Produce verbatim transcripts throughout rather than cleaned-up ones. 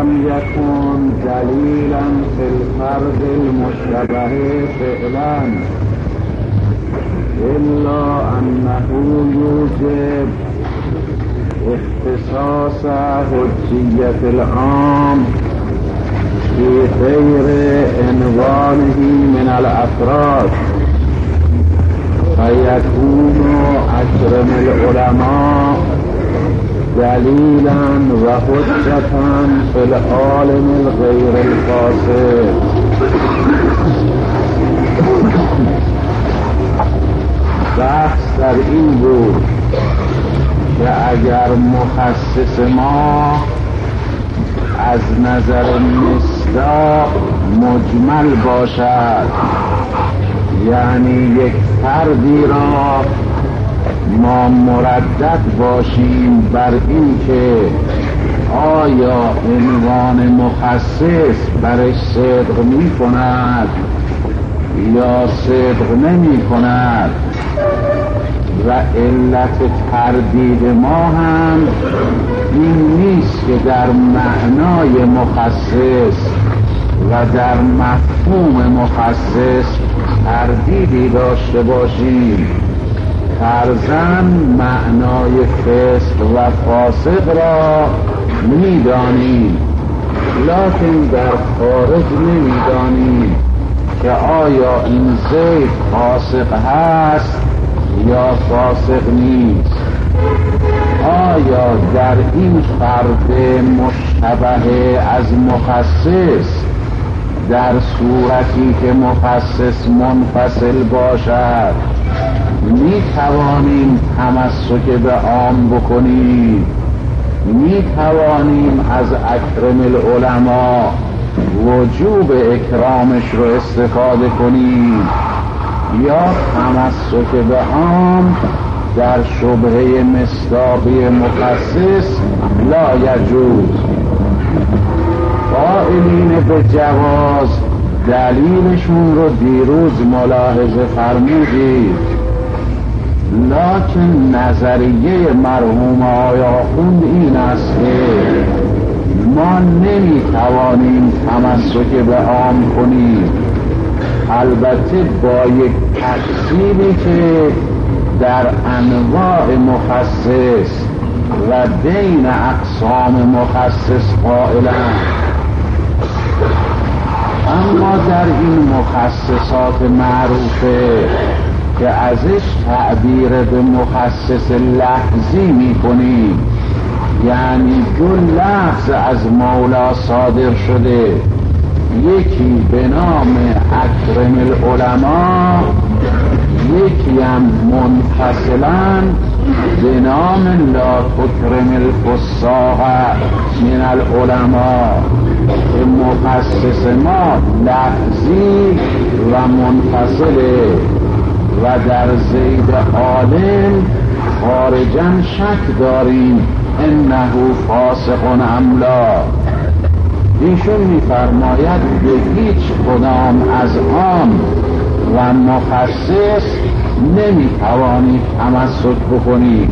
لم يكن دلیلا فی الفرد المشتبه فعلا الا انه یوجب اختصاص حجیت العام فی غیر عنوانه من الافراد فیکون اکرم العلماء دلیلا و حجتا فی العالم الغیر الفاسد. بحث در این بود که اگر مخصص ما از نظر مصداق مجمل باشد، یعنی یک فردی را ما مردد باشیم بر این که آیا عنوان مخصص برش صدق می کند یا صدق نمی کند و علت تردید ما هم این نیست که در معنای مخصص و در مفهوم مخصص تردیدی داشته باشیم. فرضاً معنای فسق و فاسق را می‌دانیم، لکن در خارج نمی‌دانیم که آیا این زید فاسق هست یا فاسق نیست. آیا در این فرد مشتبه از مخصص در صورتی که مخصص منفصل باشد می توانیم تمسک به عام بکنیم، می توانیم از اکرم العلماء وجوب اکرامش رو استفاده کنیم، یا تمسک به عام در شبهه مصداقی مخصص لا یجوز. قائلین به جواز دلیلشون رو دیروز ملاحظه فرمودید، لکن نظریه مرحوم آقای آخوند این است که ما نمیتوانیم تمسک به عام کنیم، البته با یک تقسیمی که در انواع مخصص و بین اقسام مخصص قائلند. اما در این مخصصات معروفه که ازش تعبیر به مخصص لفظی می کنیم، یعنی دو لفظ از مولا صادر شده، یکی به نام اکرم العلماء، یکی هم منفصلا به نام لا تکرم الفساق من العلماء. مخصص ما لفظی و منفصله و در زید عالم خارجا شک داریم انه فاسق ام لا. ایشون میفرماید به هیچ کدام از آن و مخصص نمیتوانید تمسک بکنید،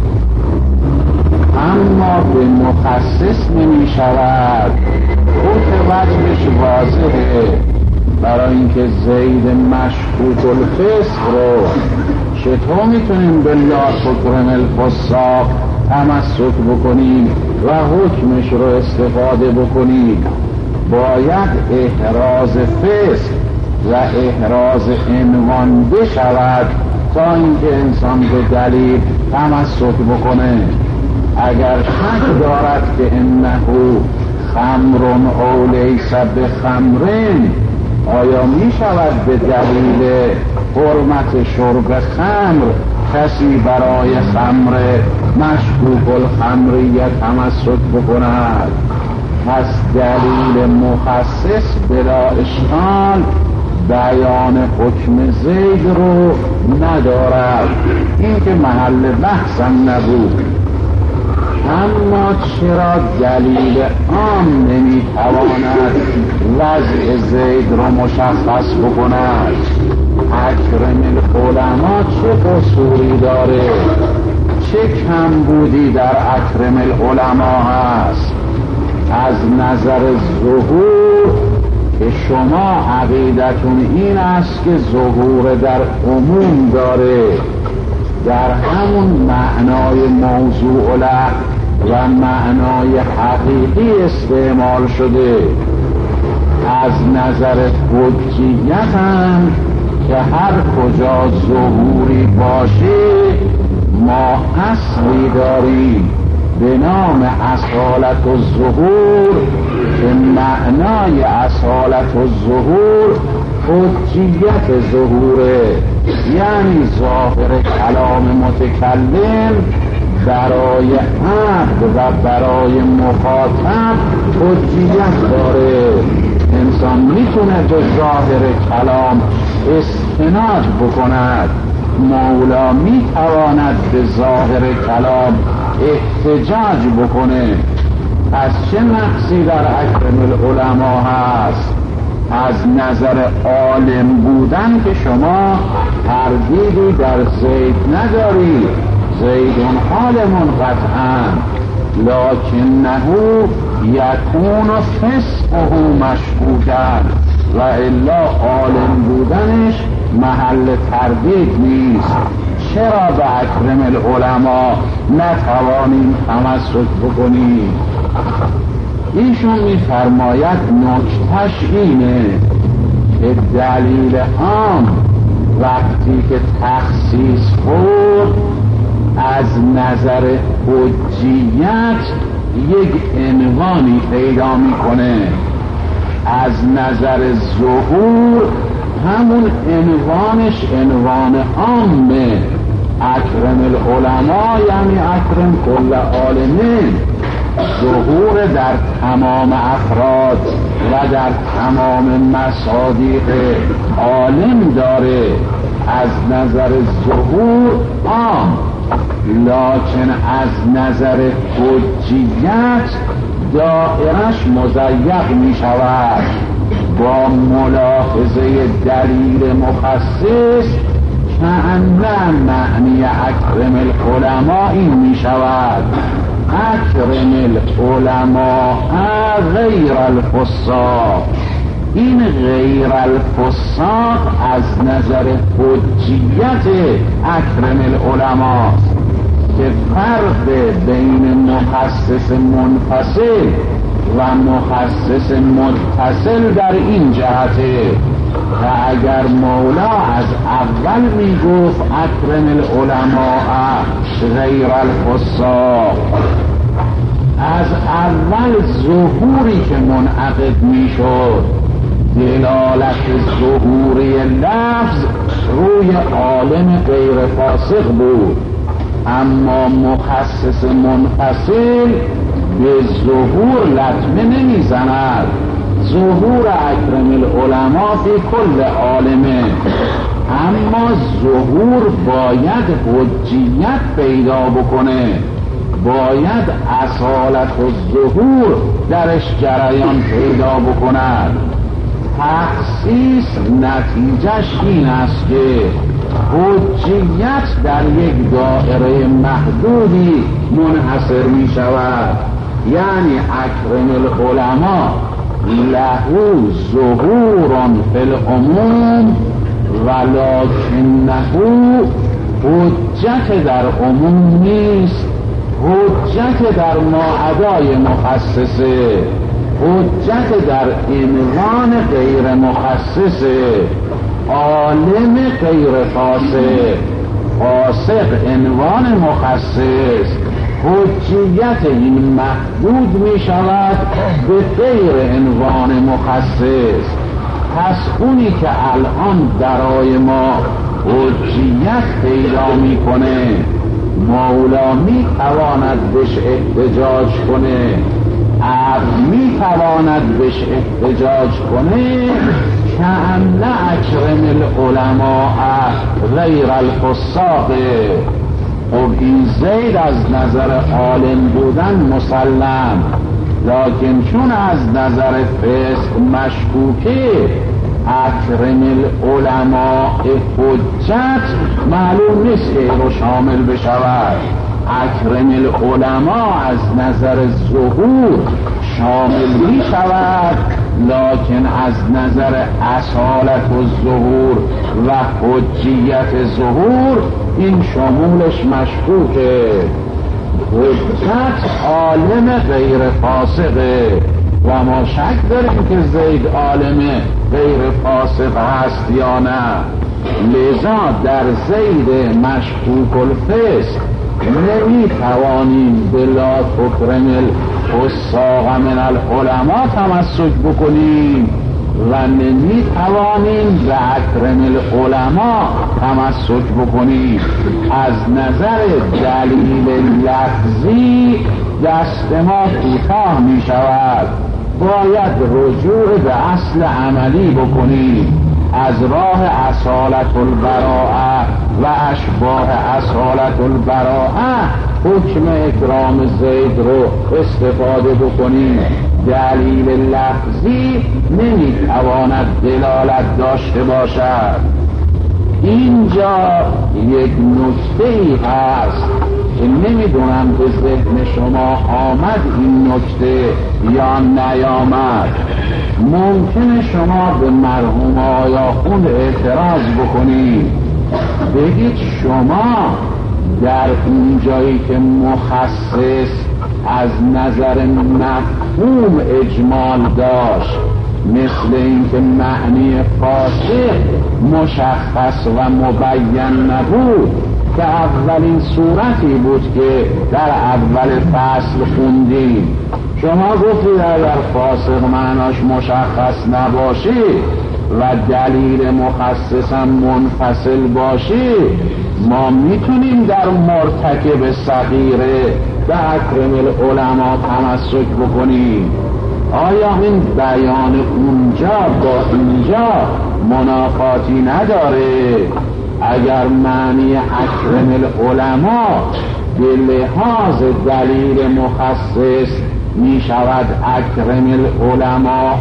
اما به مخصص نمیشود. خود وجهش واضحه، برای اینکه زید مشکوک الفسق رو چطور میتونیم به لا تکرم الفساق تمسک بکنیم و حکمش رو استفاده بکنیم؟ باید احراز فسق و احراز عنوان بشود تا اینکه انسان به دلیل تمسک بکنه. اگر شک دارد که انه خمرون او لیس بخمرین، آیا می شود به دلیل حرمت شرب خمر کسی برای خمر مشکوک الخمریت تمسک بکند؟ پس دلیل مخصص بلا اشکال بیان حکم زید رو ندارد، این که محل بحثم نبود. اما چرا دلیل عام نمیتواند وضع زید رو مشخص بکند؟ اکرم العلماء چه قصوری داره؟ چه کم بودی در اکرم العلماء هست؟ از نظر ظهور که شما عقیدتون این است که ظهور در عموم داره، در همون معنای موضوع له و معنای حقیقی استعمال شده. از نظر حجیت هم که هر کجا ظهوری باشه ما اصلی داریم به نام اصالت الظهور که معنای اصالت الظهور حجیت ظهوره، یعنی ظاهر کلام متکلم برای عبد و برای مخاطب حجیت داره. انسان میتونه به ظاهر کلام استناد بکند، مولا میتواند به ظاهر کلام احتجاج بکنه. پس چه نقصی در اکرم العلماء هست؟ از نظر عالم بودن که شما تردیدی در زید نداری، زیدون عالمون قطعا، لکنه یکون فسقه مشکوکا و الا عالم بودنش محل تردید نیست. چرا به اکرم العلماء نتوانیم تمسک بکنیم؟ ایشون میفرماید نکتش اینه که دلیل عام وقتی که تخصیص خورد از نظر حجیت یک عنوانی پیدا میکنه، از نظر ظهور همون عنوانش عنوان عامه. اکرم العلماء یعنی اکرم کل عالمین، ظهور در تمام افراد و در تمام مصادیق عالم داره، از نظر ظهور عام، لکن از نظر حجیت دائرش مضیق می شود. با ملاحظه دلیل مخصص کأن معنی اکرم العلماء این می شود: اکرم العلماء غیر الفساق. این غیر الفساق از نظر حجیت اکرم العلماء که فرق بین مخصص منفصل و مخصص متصل در این جهته. و اگر مولا از اول می گفت اکرم العلماء غیر الفساق، از اول ظهوری که منعقد می شد دلالت ظهوری لفظ روی عالم غیر فاسق بود، اما مخصص منفصل به ظهور لطمه نمی زند. ظهور اکرم العلماء فی کل عالمه، اما ظهور باید حجیت پیدا بکنه، باید اصالت الظهور درش جریان پیدا بکند. تخصیص نتیجهش این است که حجیت در یک دائره محدودی منحصر می شود، یعنی اکرم العلماء له ظهور فی العموم ولکنه حجت در عموم نیست، حجت در ماعدای مخصصه، حجت در عنوان غیر مخصصه. عالم غیر فاسق، فاسق عنوان مخصص، حجیت این محدود می شود به غیر عنوان مخصص. پس اونی که الان برای ما حجیت پیدا می کنه مولا می تواند بهش احتجاج کنه، عبد می تواند بهش احتجاج کنه کأن اکرم العلماء غیر الفساق. خب این زید از نظر عالم بودن مسلم، لکن چون از نظر فسق مشکوکه اکرم العلماء حجت معلوم نیست که رو شامل بشود. اکرم العلماء از نظر ظهور شامل می شود، لکن از نظر اصالت و ظهور و حجیت ظهور این شمولش مشکوکه. حجت عالم غیر فاسقه و ما شک داریم که زید عالم غیر فاسق هست یا نه. لذا در زید مشکوک الفسق نمی توانیم بلا تکرم الفساق من العلماء تمسک بکنیم و نمی توانیم به اکرم العلماء تمسک بکنیم. از نظر دلیل لفظی دست ما کوتاه می شود، باید رجوع به اصل عملی بکنیم. از راه اصالت البراءه و اشباه اصالت البراءه حکم اکرام زید رو استفاده بکنیم. دلیل لفظی نمیتواند دلالت داشته باشد. اینجا یک نکته ای هست که نمیدونم به ذهن شما آمد این نکته یا نیامد. ممکنه شما به مرحوم آیاخوند اعتراض بکنید، بگید شما در اون جایی که مخصص از نظر مفهوم اجمال داشت، مثل اینکه معنی فاسق مشخص و مبین نبود، که اولین صورتی بود که در اول فصل خوندیم. شما گفتید اگر فاسق معناش مشخص نباشی و دلیل مخصصا منفصل باشی، ما میتونیم در مرتکب صغیره به اکرم العلماء تمسک بکنیم. آیا این بیان اونجا با اینجا منافاتی نداره؟ اگر معنی اکرم العلماء به لحاظ دلیل مخصص می شود اکرم العلماء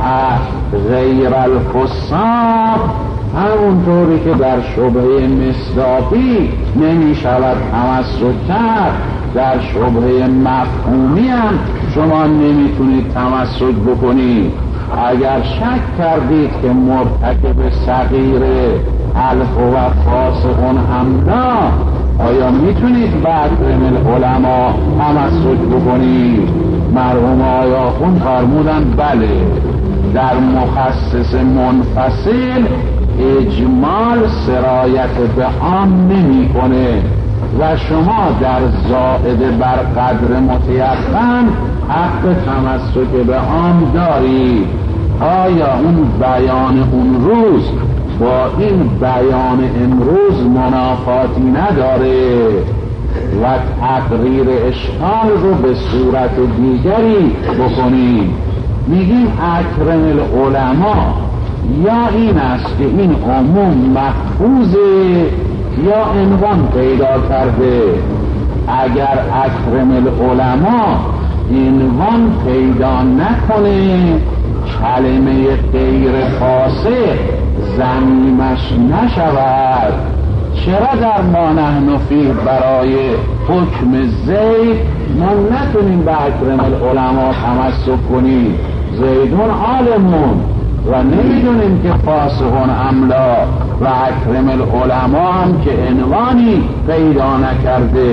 غیر الفساق، همونطوری که در شبهه مصداقی نمی شود تمسک کرد، در شبهه مفهومی هم شما نمیتونید تمسک بکنید. اگر شک کردید که مرتکب صغیره الف و فاسقون امنا، آیا میتونید به اکرم العلماء تمسک بکنید؟ مرحوم آیاخوند فرمودند بله، در مخصص منفصل اجمال سرایت به عام نمیکنه و شما در زائد بر قدر متیقن حق تمسک به عام دارید. آیا اون بیان اون روز با این بیان امروز منافاتی نداره؟ و تقریر اشکال رو به صورت دیگری بکنید. میگیم اکرم العلماء یا این است که این عموم محفوظه یا عنوان پیدا کرده. اگر اکرم العلماء عنوان پیدا نکنه، کلمه غیر فاسق ضمیمش نشود، چرا در ما نحن فیه برای حکم زید ما نتونیم به اکرم العلماء تمسک کنیم؟ زیدون عالمون و نمیدونیم که فاسقون املا و اکرم العلماء هم که عنوانی پیدا نکرده.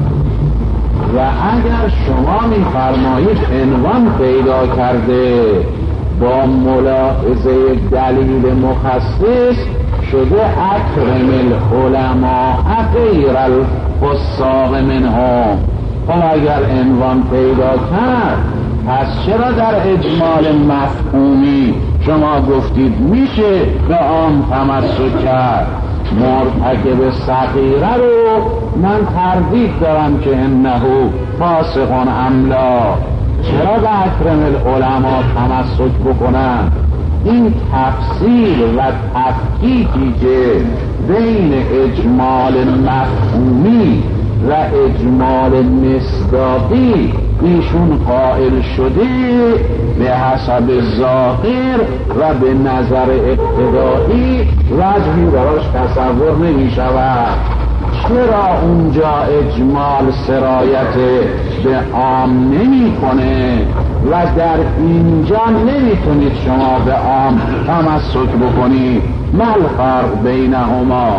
و اگر شما میفرمایید عنوان پیدا کرده، با ملاحظه دلیل مخصص شده اکرم العلماء غیر الفساق منهم. خب اگر عنوان پیدا کرد، پس چرا در اجمال مفهومی شما گفتید میشه به عام تمسک کرد؟ مرتکب صغیره رو من تردید دارم که انه فاسقون املا، چرا به اکرم العلماء تمسک بکنن؟ این تفسیر و تفکیکی که بین اجمال مفهومی و اجمال مصداقی ایشون قائل شده، به حسب ظاهر و به نظر ابتدایی وجهی براش تصور نمی شود. چرا اونجا اجمال سرایت به عام نمی کنه و در اینجا نمیتونید شما به عام تمسک بکنید؟ مل فرق بینهما؟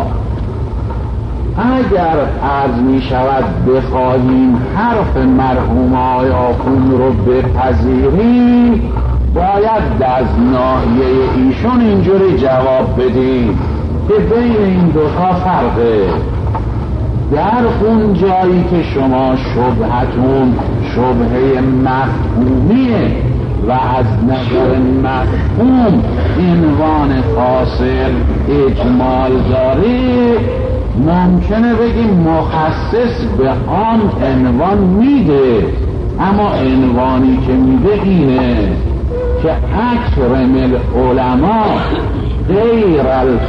اگر عرض می شود بخواهیم حرف مرحوم آیا خون رو بپذیریم، باید از ناحیه ایشون اینجوری جواب بدیم که بین این دوتا فرقه. در اون جایی که شما شبهتون شبهه مفهومیه و از نظر مفهوم عنوان فاصل اجمال داره، ممکنه بگیم مخصص به آن عنوان میده، اما عنوانی که میده اینه که اکرم العلماء غیر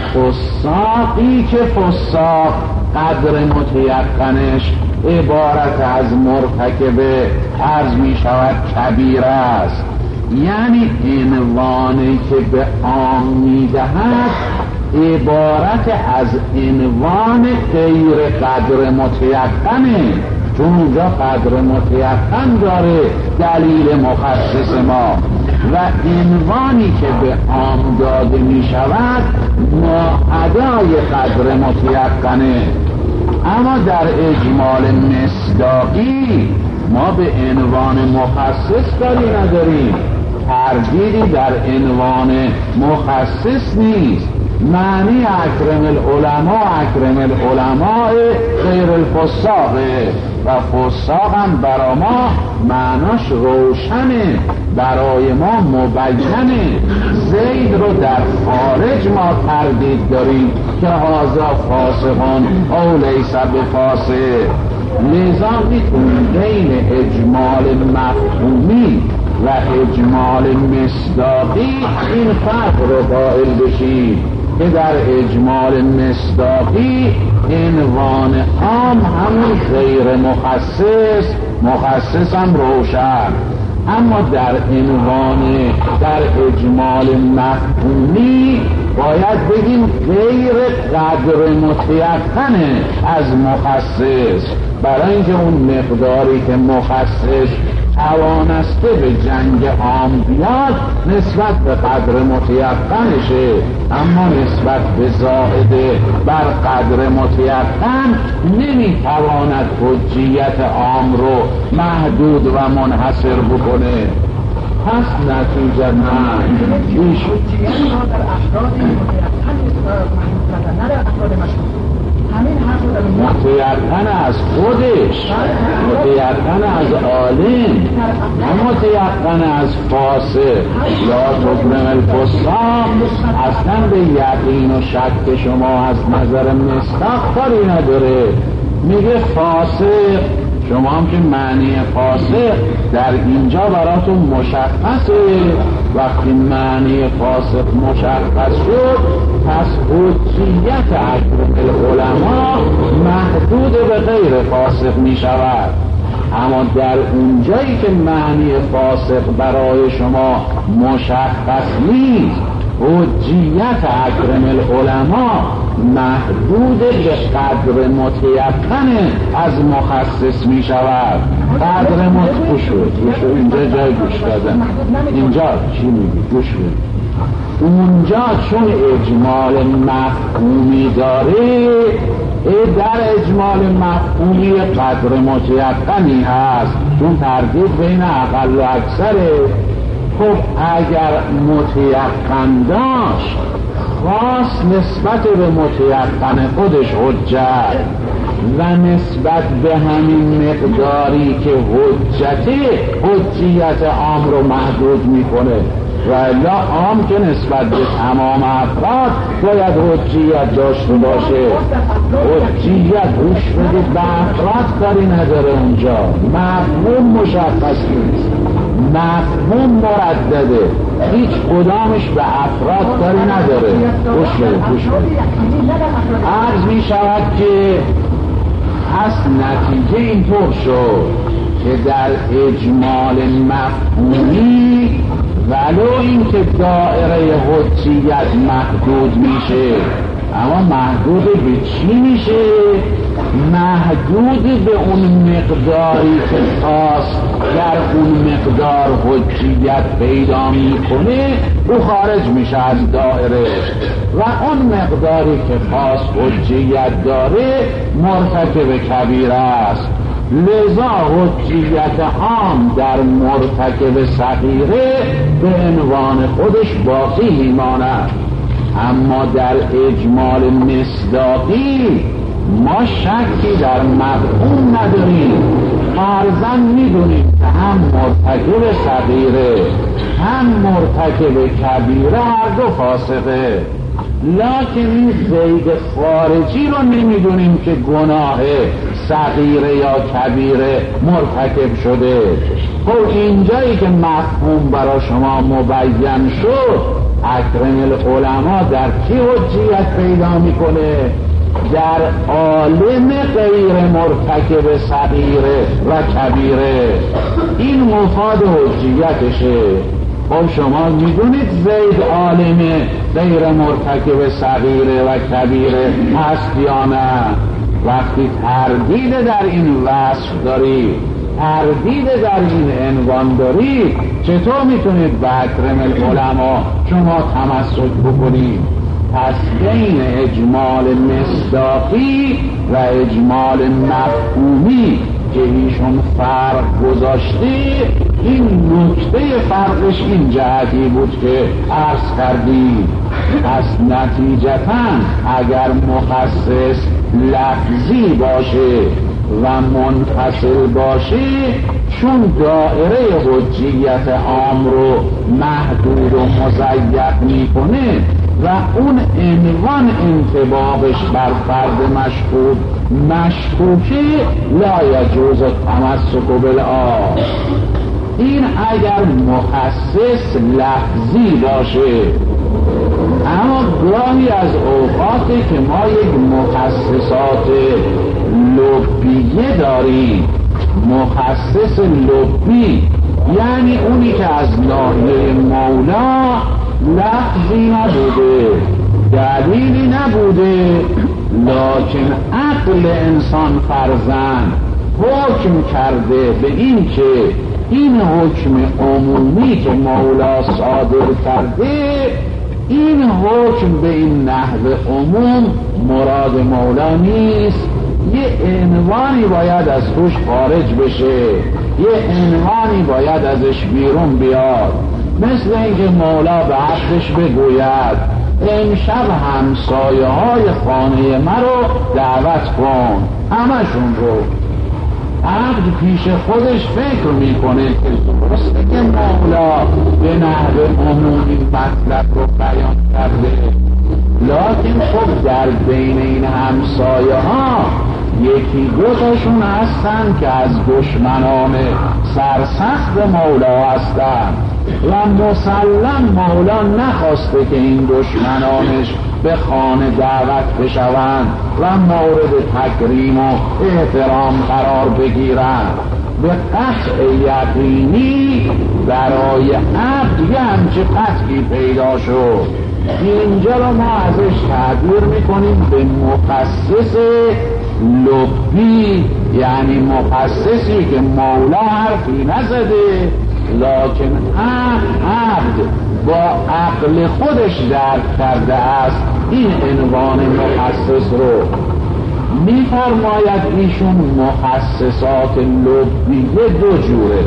الفساقی، که فساق قدر متیقنش عبارت از مرتکب عرض می شود کبیر است. یعنی عنوانی که به عام می دهد عبارت از عنوان غیر قدر متیقنه، چون اونجا قدر متیقن داره دلیل مخصص ما، و عنوانی که به عام داده می شود ماعدای قدر متیقنه. اما در اجمال مصداقی ما به عنوان مخصص کاری نداریم، تردیدی در عنوان مخصص نیست. معنی اکرم العلماء اکرم العلماء غیر الفساق، و فساق هم برای ما معناش روشنه، برای ما مبینه. زید رو در خارج ما تردید داریم که هذا فاسقان او لیس بفاسق. لذا میتونیم بین اجمال مفهومی و اجمال مصداقی این فرق رو قائل بشیم که در اجمال مصداقی عنوان عام همون غیر مخصص، مخصص هم روشن، اما در عنوان در اجمال مفهومی باید بگیم غیر قدر متیقنه از مخصص، برای اینکه اون مقداری که مخصص توانسته به جنگ عام بیاد نسبت به قدر متیقنشه، اما نسبت به زائده بر قدر متیقن نمیتواند حجیت عام رو محدود و منحصر بکنه. پس نتیجه من ایش حجیت ها در افراد متیقن محدود نه در افراد مشهور. متیقن از خودش، متیقن از عالم، نه متیقن از فاسق. لا تکرم الفساق اصلا به یقین و شک شما از نظر مصداق کاری نداره. میگه فاسق، شما هم که معنی فاسق در اینجا براتون مشخصه. وقتی معنی فاسق مشخص شد پس حجیت اکرم العلماء محدود به غیر فاسق می شود. اما در اونجایی که معنی فاسق برای شما مشخص نیست، حجیت اکرم العلماء محدود به قدر متیقن از مخصص می شود. قدر متیقن شد اینجا جای گوش دادن، اینجا چی میگی؟ گوش بدید. اونجا چون اجمال مفهومی داره، در اجمال مفهومی قدر متیقنی هست، چون تردید بین اقل و اکثره. خب اگر متیقن داشت خاص نسبت به متیقن خودش حجت و نسبت به همین مقداری که حجتی حجیت عام رو محدود میکنه، و الا عام که نسبت به تمام افراد باید حجیت داشته باشه. حجیت روش بدید به افراد کاری نداره، اونجا مفهوم مشخص نیست، مفهوم مردده، هیچ کدامش به افراد کاری نداره. گوش بدید گوش بدید عرض می شود که پس نتیجه اینطور شد که در اجمال مفهومی ولو این که دائره حجیت محدود میشه، اما محدود به چی میشه؟ محدود به اون مقداری که خاص در اون مقدار حجیت پیدا میکنه او خارج میشه از دایره و اون مقداری که خاص حجیت داره مرتکب کبیره است. لذا حجیت عام در مرتکب صغیره به عنوان خودش باقی میماند. اما در اجمال مصداقی ما شکی در مفهوم نداریم، فرضاً میدونیم که هم مرتکب صغیره هم مرتکب کبیره هر دو فاسقه، لکن این زید خارجی رو نمیدونیم که گناه صغیره یا کبیره مرتکب شده. خب اینجایی که مفهوم برای شما مبین شد، اکرم العلماء در کی حجیت پیدا میکنه؟ در عالم غیر مرتکب صغیره و کبیره. این مفاد حجیتشه. خب شما میدونید زید عالم غیر مرتکب صغیره و کبیره هست یا نه؟ وقتی تردید در این وصف داری، تردید در این عنوان داری، چطور میتونید به اکرم العلماء شما تمسک بکنید؟ پس بین اجمال مصداقی و اجمال مفهومی که ایشون فرق گذاشته، این نکته فرقش این جهتی بود که عرض کردیم. پس نتیجتاً اگر مخصص لفظی باشه و منفصل باشه، چون دائره حجیت عام رو محدود و مضیق میکنه و اون عنوان انطباقش بر فرد مشکوک مشکوکه، لا یجوز تمسک بالآخر. این اگر مخصص لفظی باشه. اما گاهی از اوقاتی که ما یک مخصصات لبیه داریم، مخصص لبی یعنی اونی که از ناحیه مولا لفظی نبوده، دلیلی نبوده، لکن عقل انسان فرزند حکم کرده به این که این حکم عمومی که مولا صادر کرده، این حکم به این نحو عموم مراد مولا نیست، یه عنوانی باید از توش خارج بشه، یه عنوانی باید ازش بیرون بیاد. مثل اینکه مولا به عبدش بگوید امشب همسایه های خانه مرا دعوت کن، همشون رو. عبد پیش خودش فکر میکنه که درسته که مولا به نحو عمومی مطلب رو بیان کرده، لکن خب در بین این همسایه ها یکی دو تاشون هستن که از دشمنان سرسخت مولا هستن و مسلم مولا نخواسته که این دشمنانش به خانه دعوت بشوند و مورد تکریم و احترام قرار بگیرند. به قطع یقینی برای عبد یه همچه قطعی پیدا شد. اینجا رو ما ازش تعبیر میکنیم به مخصص لبی، یعنی مخصصی که مولا حرفی نزده لکن عبد با عقل خودش درک کرده است این عنوان مخصص رو. میفرماید ایشون مخصصات لبیه دو جوره.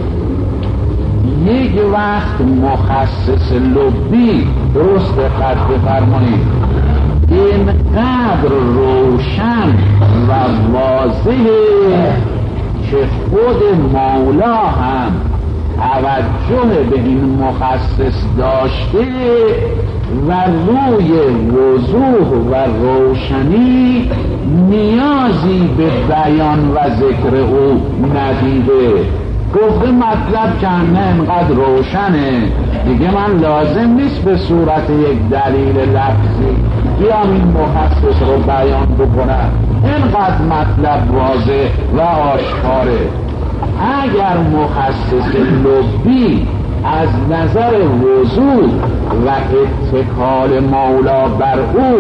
یک وقت مخصص لبی، درست دقت بفرمایید، اینقدر روشن و واضحه که خود مولا هم توجه به این مخصص داشته و روی وضوح و روشنی نیازی به بیان و ذکر او ندیده. گفته مطلب که نه انقدر روشنه دیگه، من لازم نیست به صورت یک دلیل لفظی بیام این مخصص رو بیان بکنم، اینقدر مطلب واضح و آشکاره. اگر مخصص لبی از نظر وضوح و اتکال مولا بر او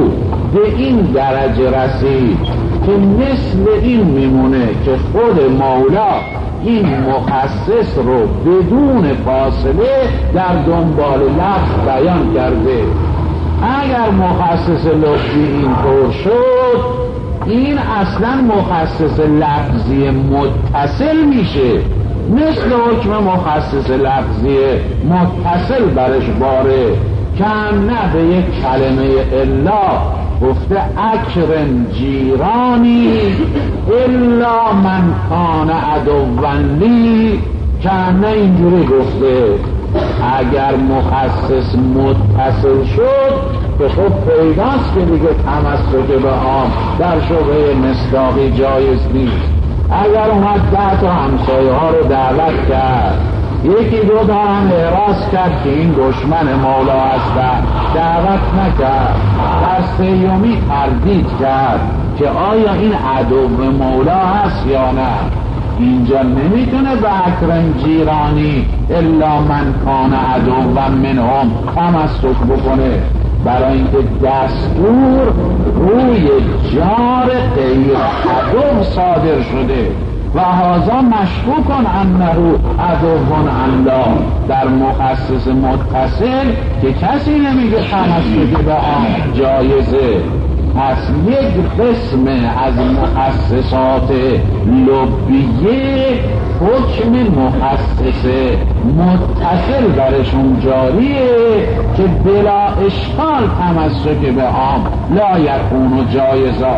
به این درجه رسید که مثل این میمونه که خود مولا این مخصص رو بدون فاصله در دنبال لفظ بیان کرده. اگر مخصص لفظی اینطور شد، این اصلا مخصص لفظی متصل میشه، مثل حکم مخصص لفظی متصل برش باره که نه به یک کلمه الا گفته اکرم جیرانی الا من کان عدوان لی، که نه اینجوری گفته. اگر مخصص متصل شد که خب پیداست که دیگه تمسک به عام در شبه مصداقی جایز نیست. اگر اومد ده تا همسایه ها رو دعوت کرد، یکی دو تا هم اعراض کرد که این دشمن مولا هست، دعوت نکرد، در سیومی تردید کرد که آیا این عدو مولا هست یا نه، اینجا نمیتونه به اکرم جیرانی الا من کان عدوا منهم تمسک بکنه، برای اینکه دستور روی جار غیر عدو صادر شده و هذا مشکوک انه عدو الله در مخصص متصل که کسی نمیگه تمسک به آن جایزه. پس یک قسم از مخصصات لبیه حکم مخصص متصل برشون جاریه که بلا اشکال تمسک به عام لا یکون و جایزا.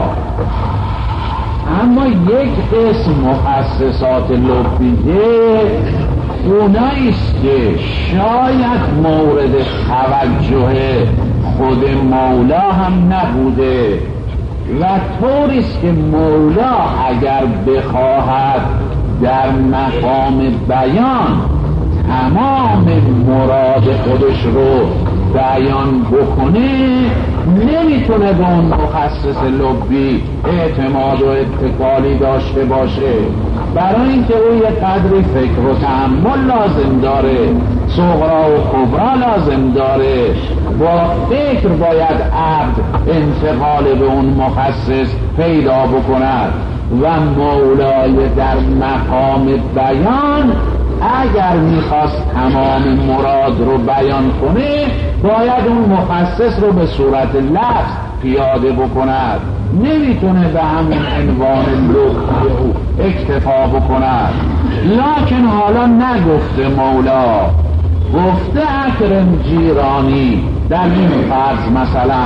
اما یک قسم مخصصات لبیه اوناییست که شاید مورد توجه خود مولا هم نبوده و طوریست که مولا اگر بخواهد در مقام بیان تمام مراد خودش رو بیان بکنه، نمیتونه به اون مخصص لبی اعتماد و اتکالی داشته باشه، برای اینکه او یه قدری فکر و تأمل لازم داره، صغرا و کبرا لازم داره، با فکر باید عبد انتقال به اون مخصص پیدا بکند و مولای در مقام بیان اگر میخواست تمام مراد رو بیان کنه باید اون مخصص رو به صورت لفظ پیاده بکند، نمیتونه به همون عنوان لغوی او اکتفا بکند. لکن حالا نگفته مولا، گفته اکرم جیرانی در این فرض مثلا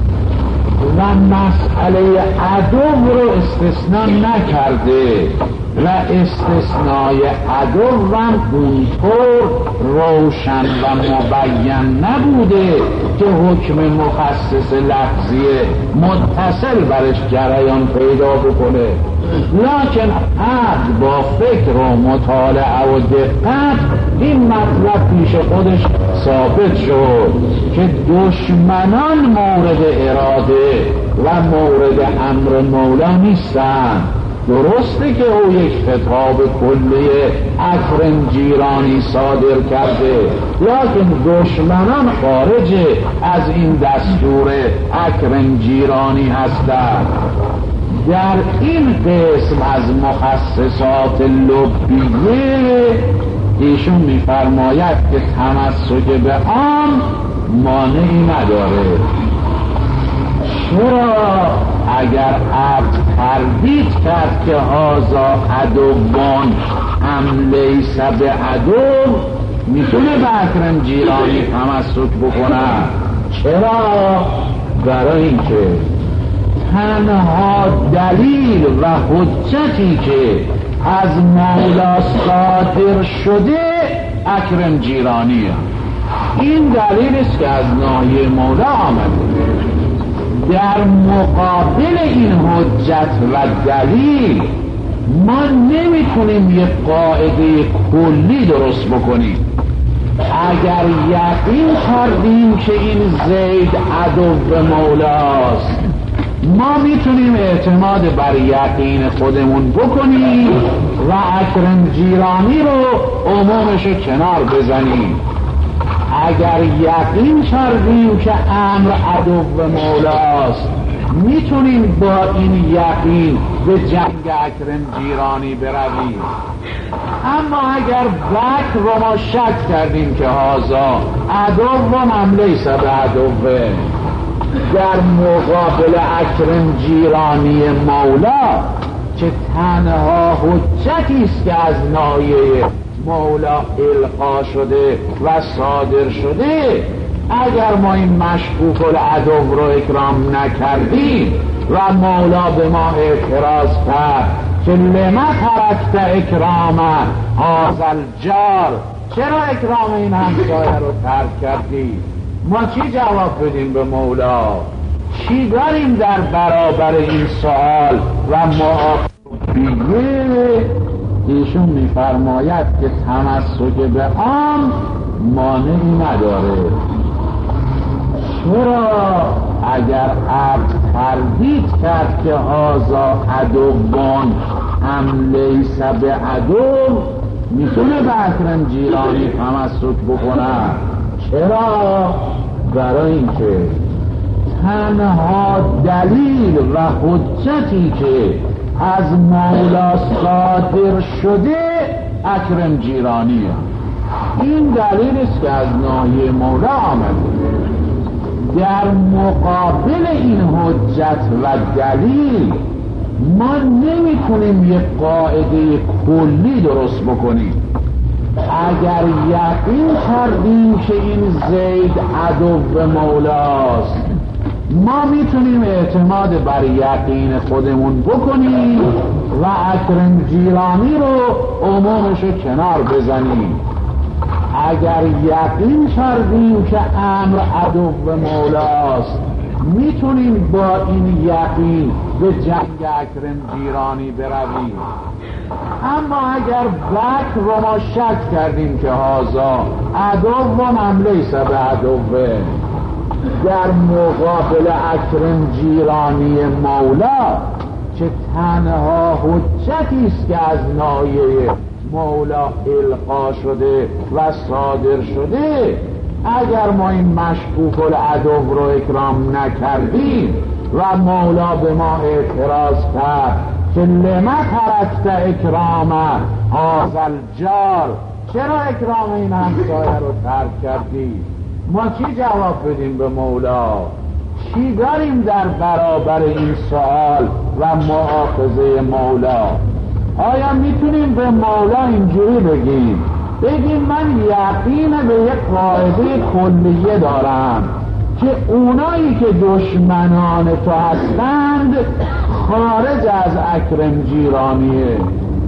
و مسئله عدو رو استثناء نکرده و استثنای عدو هم اونطور روشن و مبین نبوده که حکم مخصص لفظی متصل برش جریان پیدا بکنه، لکن عقل با فکر و مطالعه و دقت این مطلب پیش خودش ثابت شد که دشمنان مورد اراده و مورد امر مولا نیستن. درسته که او یک خطاب کلی اکرم جیرانی صادر کرده، لکن دشمنان خارج از این دستور اکرم جیرانی هستند. در این قسم از مخصصات لبیه ایشون میفرماید که تمسک به آن مانعی نداره. چرا؟ اگر عبد تردید کرد که هازا عدوان هم لیس به عدو، میتونه به اکرم جیرانی تمسک بکنه. چرا؟ برای اینکه تنها دلیل و حجتی که از مولا صادر شده اکرم جیرانیه. این دلیل است که از ناحیه مولا آمده. در مقابل این حجت و دلیل ما نمیتونیم یک قاعده کلی درست بکنیم. اگر یقین کردیم که این زید عدو مولاست، ما میتونیم اعتماد بر یقین خودمون بکنیم و اکرم جیرانی رو عمومش کنار بزنیم. اگر یقین کردیم که امر عدو مولاست، میتونیم با این یقین به جنگ اکرم جیرانی برویم. اما اگر بکر رو ما شک کردیم که هازا عدو من لیس به عدوه، در مقابل اکرم جیرانی مولا که تنها حجتی است که از ناحیه مولا القا شده و صادر شده، اگر ما این مشکوک العدو رو اکرام نکردیم و مولا به ما اعتراض کرد که لما ترکت اکرام هذا الجار، چرا اکرام این همسایه رو ترک کردی؟ ما چی جواب بدیم به مولا؟ چی داریم در برابر این سوال و معافیه؟ ایشون میفرماید که تمسک به آن مانعی نداره. چرا؟ اگر عبد تردید کرد که هازا عدوان هم لیس به عدو، میتونه به اکرم جیرانی تمسک بکنه. چرا؟ برای اینکه تنها دلیل و حجتی که از مولا صادر شده اکرم جیرانیه. این دلیل است که از ناحیه مولا آمده. در مقابل این حجت و دلیل ما نمیتونیم یک قاعده کلی درست بکنیم. اگر یقین کردیم که این زید عدو مولاست، ما میتونیم اعتماد بر یقین خودمون بکنیم و اکرم جیرانی رو عمومش رو کنار بزنیم. اگر یقین کردیم که امر عدو مولاست، میتونیم با این یقین به جنگ اکرم جیرانی برویم. اما اگر بکر رو ما شک کردیم که هازا عدو هم لیس به عدوه، در مقابل اکرم جیرانی مولا که تنها حجتی است که از ناحیه مولا القا شده و صادر شده، اگر ما این مشکوک العدو رو اکرام نکردیم و مولا به ما اعتراض کرد که لما ترکت اکرام هذا الجار، چرا اکرام این همسایه رو ترک کردی؟ ما چی جواب بدیم به مولا؟ چی داریم در برابر این سوال و مؤاخذه مولا؟ آیا میتونیم به مولا اینجوری بگیم بگیم من یقین به یک قاعده کلیه دارم که اونایی که دشمنان تو هستند خارج از اکرم جیرانیه،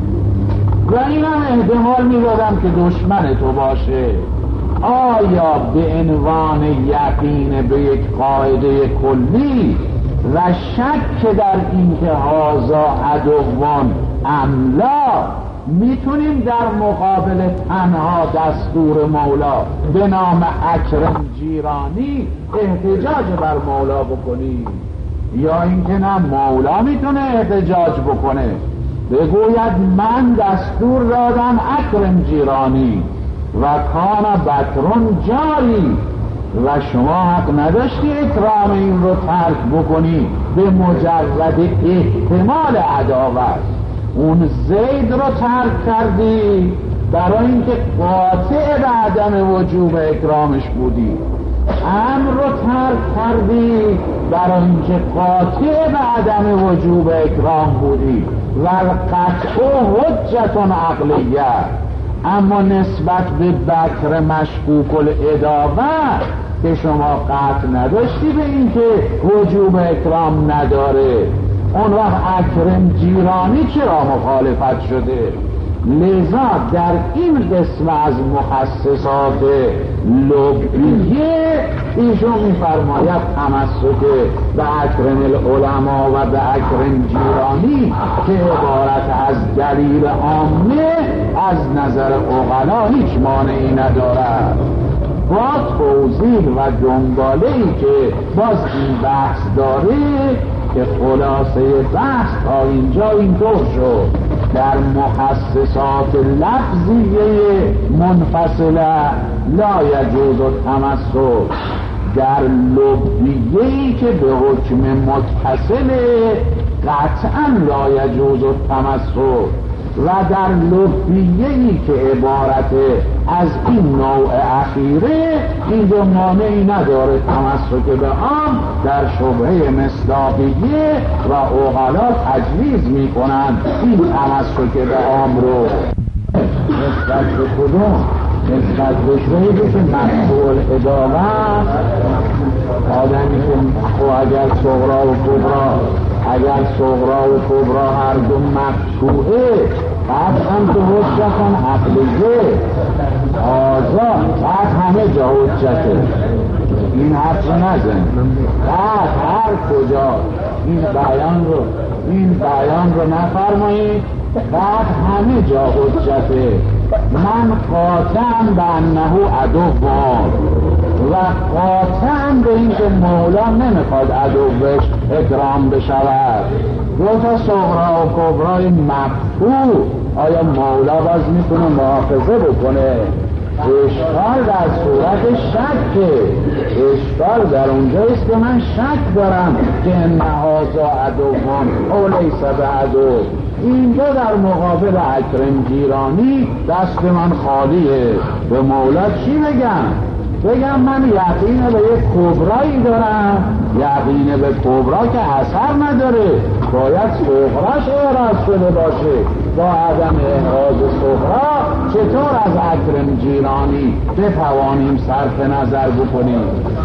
و اینم احتمال میدادم که دشمن تو باشه. آیا به عنوان یقین به یک قاعده کلی و شک در اینکه هازا عدوان املا میتونیم در مقابل تنها دستور مولا به نام اکرم جیرانی احتجاج بر مولا بکنیم؟ یا اینکه نه، مولا میتونه احتجاج بکنه، بگوید من دستور دادم اکرم جیرانی و کان بکرون جاری و شما حق نداشتی اکرام این رو ترک بکنی به مجرد احتمال عداوت. اون زید رو ترک کردی برای اینکه قاطع به عدم وجوب اکرامش بودی، امر رو ترک کردی برای اینکه قاطع به عدم وجوب اکرام بودی و القطع حجتون عقلیه. اما نسبت به بکر مشکوک العداوه که شما قطع نداشتی به اینکه وجوب اکرام نداره، اون وقت اکرم جیرانی چرا مخالفت شده؟ لذا در این قسم از مخصصات لغویه ایشون میفرماید تمسک به اکرم العلماء و به اکرم جیرانی که عبارت از دلیل عامه از نظر عقلا هیچ مانعی ندارد. با توضیح و دنباله‌ای که باز این بحث داره که خلاصه بحث تا اینجا اینطور شد. در مخصصات لفظیه منفصله لا یجوز التمسک در لبیه‌ای که به حکم متصل قطعا لا یجوز التمسک و در لبیه‌ای که عبارت از این نوع اخیره اینجا مانعی نداره تمسک به آن در شبهه مصداقیه و عقلا تجویز میکنند این تمسک به آن رو نسبت به کدوم؟ نسبت به شهیدی که مسئول ادامه آدمی که خو اگر صغرا و کبرا اگر صغرا و کبرا هر دو مقطوعه بعد هم تو حجتن عقلیه آزاد بعد همه جا حجته این حرف نزن بعد هر کجا این بیان رو این بیان رو نفرمایید بعد همه جا حجته من قاطعم به انه عدوان و قاطعم به این که مولا نمیخواد عدوش اکرام بشود دو تا صغرا و کبرای مقطوع آیا مولا باز میتونه محافظه بکنه؟ اشکال در صورت شکه اشکال در اونجایست که من شک دارم که انهازا عدوان او لیس به عدو اینجا در مقابل اکرم گیرانی دست من خالیه به مولا چی بگم؟ بگم من یقین به یک کبرایی دارم یقین به کبرا که اثر نداره باید صغراش احراز شده باشه با عدم احراز صغرا چطور از اکرم گیرانی بتوانیم صرف نظر بکنیم؟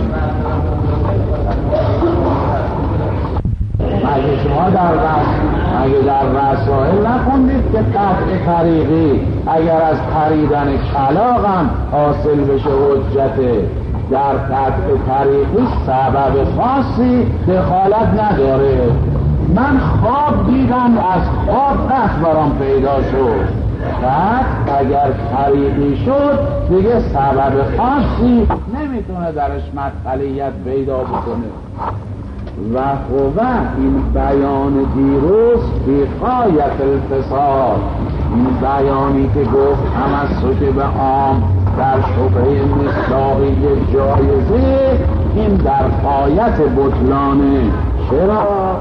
مگه شما در رس مگه در رسائل نخوندید که قطع طریقی اگر از پریدن کلاغم حاصل بشه حجته در قطع طریقی سبب خاصی دخالت نداره من خواب دیدم از خواب قطع برام پیدا شد قطع اگر طریقی شد دیگه سبب خاصی نمیتونه درش مدخلیت پیدا بکنه و هو این بیان دیروز بی غایت الفساد این بیانی که گفت تمسک به عام در شبهه مصداقی جایزه این در غایت بطلانه چرا؟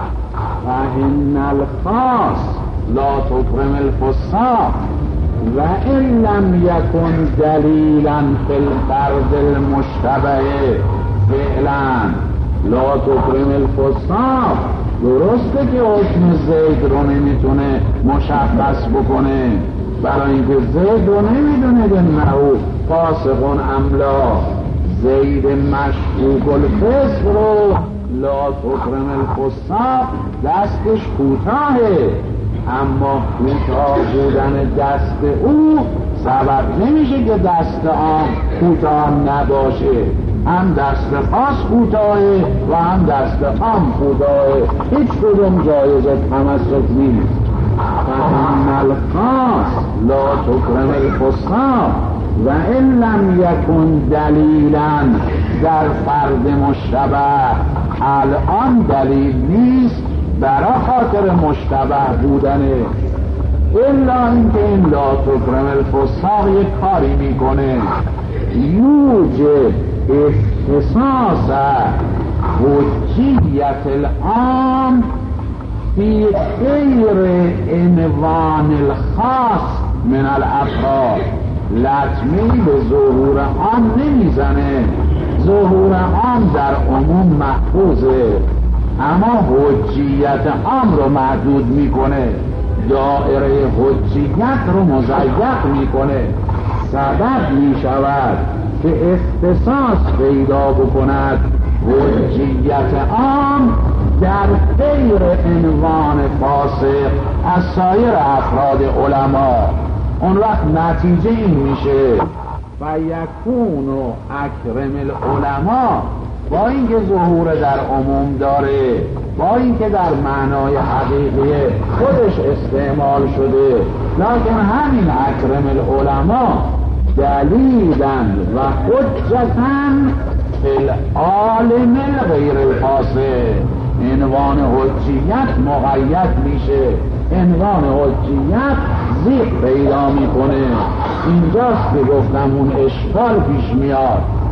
فإن الخاص لا تكرم الفساق و ان لم یکن دلیلا فی الفرد المشتبه فعلا لا تکرم الفساق درسته که حکم زید رو نمیتونه مشخص بکنه برای اینکه زید رو نمیدونه که نهو فاسقون املا زید مشکوک الفسق رو لا تکرم الفساق دستش کوتاهه اما کوتاه بودن دست او سبب نمیشه که دست آن کوتاه نباشه هم دست خاص کوتاهه و هم دست عام کوتاهه هیچ کدوم جایز تمسک نیست فإن الخاص لا تکرم الفساق و ان لم یکن دلیلا در فرد مشتبه الان دلیل نیست برای خاطر مشتبه بودنه الا اینکه این لا تکرم الفساق یک کاری میکنه یوجب اختصاص حجیت العام فی غیر عنوان الخاص من الافراد لطمه‌ای به ظهور عام نمیزنه ظهور عام در عموم محفوظه اما حجیت عام رو محدود میکنه دائره حجیت رو مضیق میکنه سبب میشود که اختصاص پیدا بکند حجیت عام در غیر عنوان فاسق از سایر افراد علما اون وقت نتیجه این میشه و یکون اکرم العلماء با اینکه ظهور در عموم داره با اینکه در معنای حقیقی خودش استعمال شده لکن همین اکرم العلماء دلیلاً و حجتاً فی العالم غیر الفاسق عنوان حجیت مقید میشه عنوان حجیت زیق پیدا میکنه اینجاست که گفتم اون اشکال پیش میاد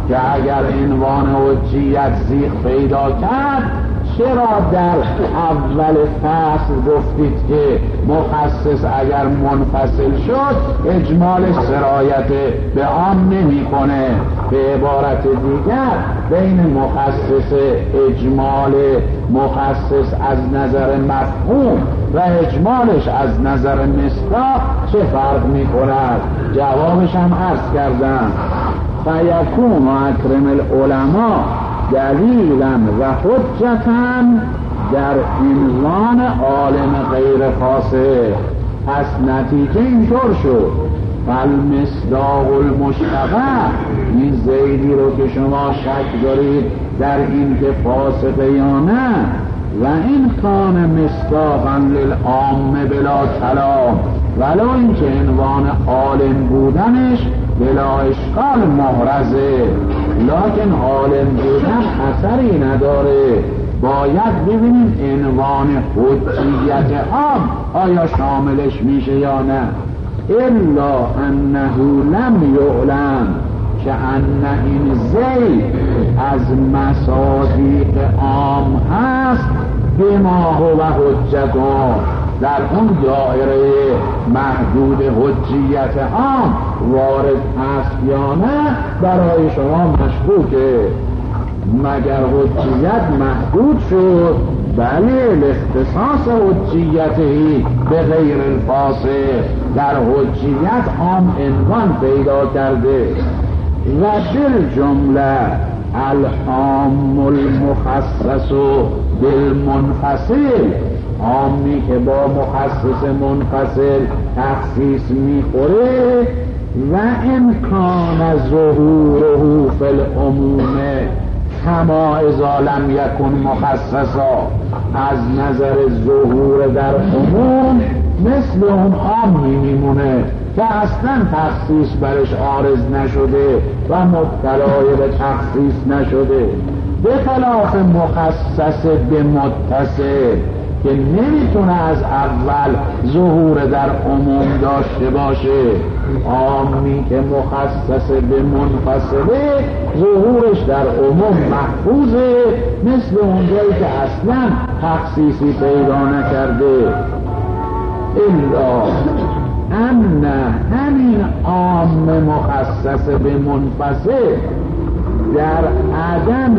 که اگر عنوان حجیت زیغ پیدا کرد، چرا در اول فصل گفتید که مخصص اگر منفصل شد اجمالش سرایت به عام نمی کنه؟ به عبارت دیگر بین مخصص اجمال مخصص از نظر مفهوم و اجمالش از نظر مصداق چه فرق می کند؟ جوابش هم عرض کردم. فیکون اکرم العلماء دلیلا و حجتا در عنوان عالم غیر فاسق. پس نتیجه اینطور شد فالمصداق المشتبه، این زیدی رو که شما شک دارید در این که فاسقه یا نه، و این کان مصداقا للعام بلا کلام، ولو این که عنوان عالم بودنش بلا اشکال محرزه، لکن عالم بودن اثری نداره. باید ببینیم عنوان حجیت عام آیا شاملش میشه یا نه. الا انه لم یعلم که ان این زید از مصادیق عام هست بما هو حجتون، در اون دایره محدود حجیت عام وارد هست یا نه برای شما مشکوکه. مگر حجیت محدود شد؟ بله، الاختصاص حجیتی به غیر الفاسق، در حجیت عام عنوان پیدا کرده. و دل جمله العام المخصص بالمنفصل، عامی که با مخصص منفصل تخصیص میخوره، و امکان ظهوره فی العموم کما اذا لم یکن مخصصا، از نظر ظهور در عموم مثل اون عامی میمونه که اصلا تخصیص برش عارض نشده و مبتلای به تخصیص نشده، به خلاف مخصص به متصل که نمیتونه از اول ظهور در عموم داشته باشه. عامی که مخصص به منفصله ظهورش در عموم محفوظه، مثل اونجایی که اصلا تخصیصی پیدا نکرده. الا ان همین عام مخصص به منفصل در عدم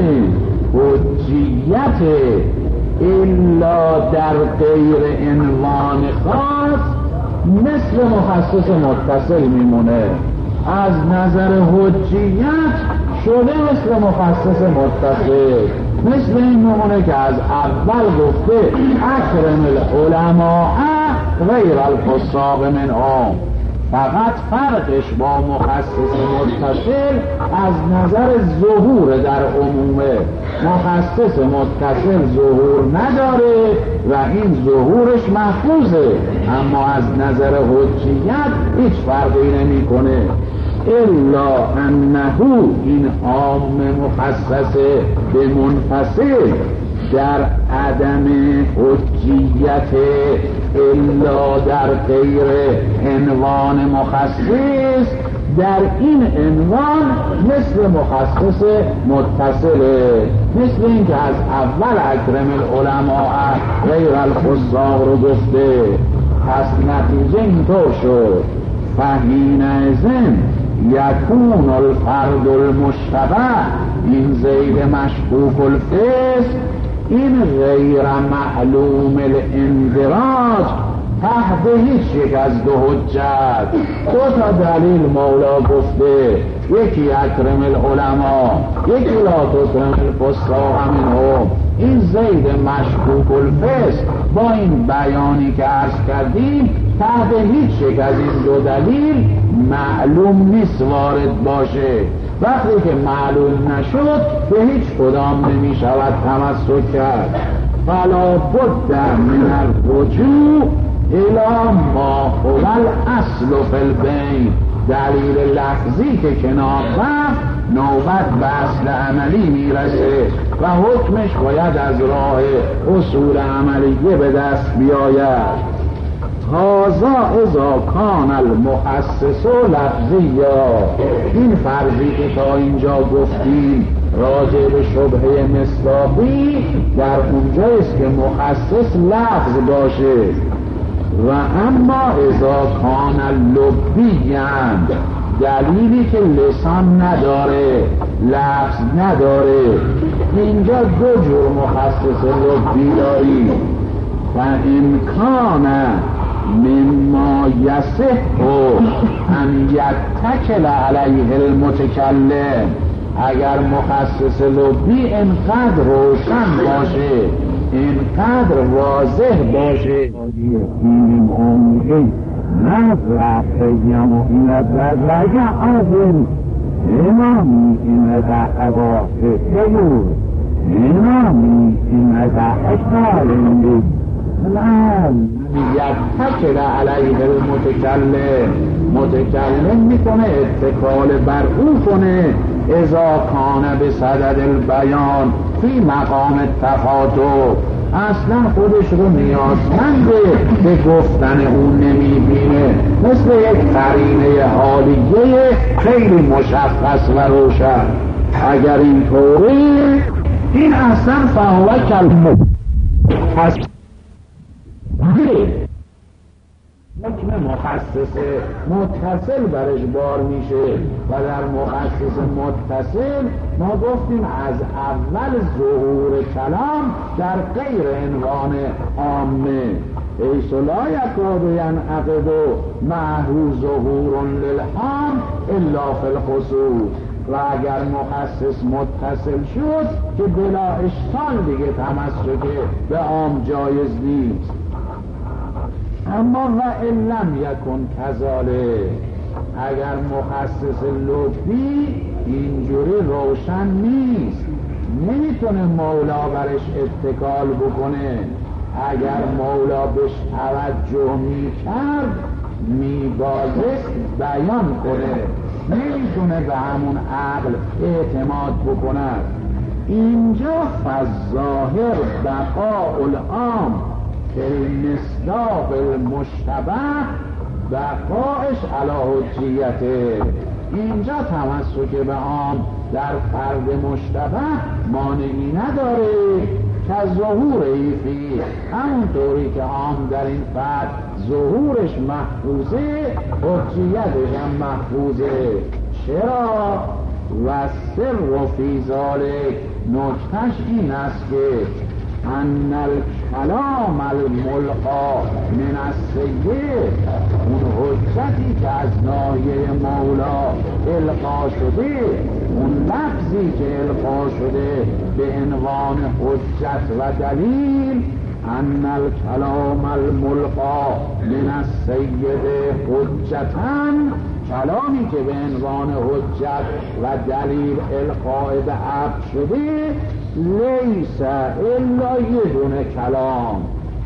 حجیت الا در غیر عنوان خاص مثل مخصص متصل میمونه. از نظر حجیت شده مثل مخصص متصل، مثل این میمونه که از اول گفته اکرم العلماء غیر الفساق منهم، فقط فرقش با مخصص متصل از نظر ظهور در عمومه. مخصص متصل ظهور نداره و این ظهورش محفوظه، اما از نظر حجیت هیچ فرقی نمی کنه. الا انه این عام مخصص به منفصل در عدم حجیت الا در غیر عنوان مخصص، در این عنوان مثل مخصص متصله، مثل این که از اول اکرم العلماء غیر الفساق رو گفته. پس نتیجه اینطور شد فحینئذ یکون الفرد المشتبه، این زید مشکوک الفسق، این غیر معلوم الاندراج تحت هیچ یک از دو حجت. دو تا دلیل مولا گفته، یکی اکرم العلماء، یکی لا تکرم الفساق منهم. این زید مشکوک الفسق با این بیانی که عرض کردیم تحت هیچ یک از این دو دلیل معلوم نیست وارد باشه. وقتی که معلوم نشد به هیچ کدام نمی شود تمسک کرد. فلا بد من الرجوع الی ما هو الاصل فی البین، دلیل لفظی که کنار رفت نوبت به اصل عملی میرسه و حکمش باید از راه اصول عملیه به دست بیاید. هذا اذا کان المخصص لفظیا، این فرضی که تا اینجا گفتیم راجع به شبهه مصداقی در اونجایست که مخصص لفظ باشه. و اما اذا کان لبیاً، دلیلی که لسان نداره، لفظ نداره، اینجا دو جور مخصص لبی داری. و امکان مما یصح ان یتکل علیه المتکلم، اگر مخصص لبی انقدر روشن باشه، انقدر واضح باشه، این عمقی نظرف یمونت رجع آزم امامی این دعوات تیور امامی این دعوات یتکل علیه المتکلم، متکلم میکنه اتکال بر او کنه اذا کان به صدد البیان فی مقام التخاطب، اصلا خودش رو نیازمند به گفتن اون نمیبینه، مثل یک قرینه حالیه خیلی مشخص و روشن. اگر این طوری این اصلا فهو کلمه پس حکم مخصص متصل برش بار میشه. و در مخصص متصل ما گفتیم از اول ظهور کلام در غیر عنوان عامه، ایس لا یکاد ینعقد معه ظهور للعام الا فی الخصوص. و اگر مخصص متصل شد که بلا اشکال دیگه تمسک به عام جایز نیست. اما و ان لم یکن کذالک، اگر مخصص لبی اینجوری روشن نیست، نمیتونه مولا برش اتکال بکنه، اگر مولا بهش توجه میکرد میبایست بیان کنه، نمیتونه به همون عقل اعتماد بکنه. اینجا فالظاهر بقاء العام المصداق المشتبه، بقایش علی حجیته. اینجا تمسک به عام در فرد مشتبه مانعی نداره که ظهوری فی، همونطوری که عام در این فرد ظهورش محفوظه، حجیتش هم محفوظه. چرا؟ و سر فی ذالک، نکتش این است که ان الکلام الملقا من السید، اون حجتی که از ناحیه مولا القا شده، اون لفظی که القا شده به عنوان حجت و دلیل، ان الکلام الملقا من السید حجتاً، کلامی که به عنوان حجت و دلیل القاء به عبد شده، لیس الا یه دونه کلام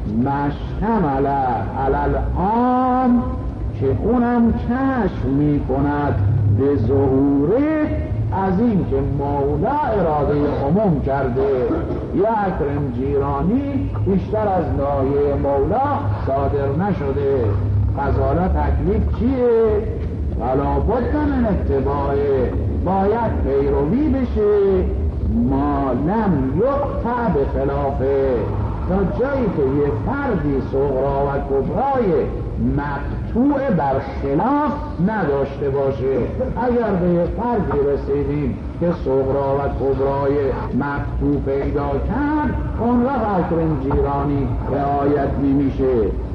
مشتمل علی العام، که اونم کشف می کند به ظهوره از این که مولا اراده عموم کرده. یا اکرم جیرانی بیشتر از ناحیه مولا صادر نشده. غزاله تکلیف چیه؟ ولا بد من اتباعه، باید پیروی بشه، ما لم یقطع به خلافه، تا جایی که یه فردی صغرا و کبرای مقطوع بر خلاف نداشته باشه. اگر به یه فردی رسیدیم که صغرا و کبرای مقطوع پیدا کرد، اون را اکرم جیرانی رعایت نمیشه.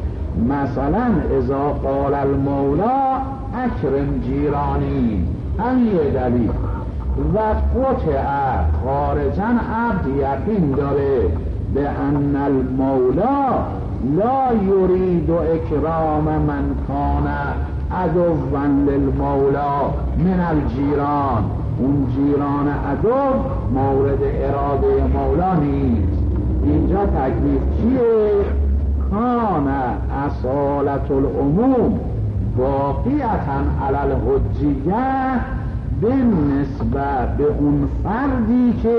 مثلا اذا قال المولا اکرم جیرانی، همین یه دلیل. و قطع خارجا عبد یقین داره به ان المولا لا یرید اکرام من کان عدوا للمولا من الجیران، اون جیران عدو مورد اراده مولا نیست. اینجا تکلیف چیه؟ کان اصالت العموم باقیتا علی الحجیه، به نسبت به اون فردی که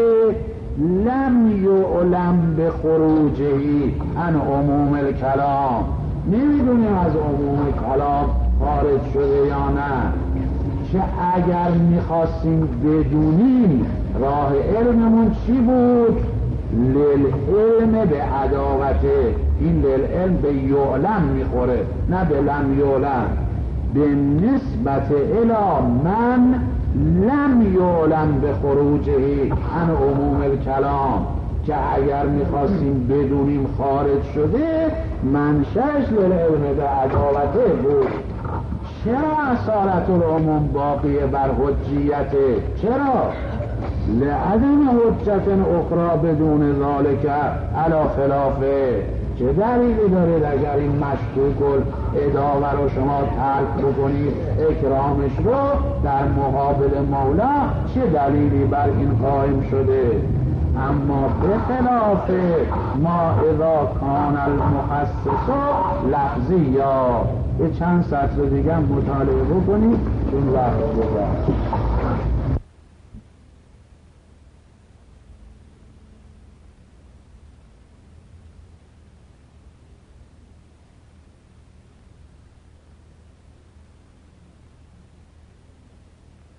لم یعلم به خروجهی عن عموم الکلام، نمیدونیم از عموم کلام خارج شده یا نه، که اگر میخواستیم بدونیم راه علممون چی بود؟ للعلم به عداوته. این للعلم به یعلم میخوره نه به لم یعلم، به نسبت الی من لم یعلم به خروجه عن عموم الکلام، که اگر میخواستیم بدونیم خارج شده منشأش للعلم به عداوته بود. چرا اصالت العموم باقیه بر حجیته؟ چرا؟ لعدم حجت اخرى بدون ذالک علی خلافه. چه دلیلی دارید اگر این مشکوک الاداوه رو شما ترک بکنید اکرامش رو در مقابل مولا؟ چه دلیلی بر این قائم شده؟ اما به خلاف ما اذا کان المخصص لفظی، یا به چند سطر دیگه مطالعه بکنید چون وقت گذشت.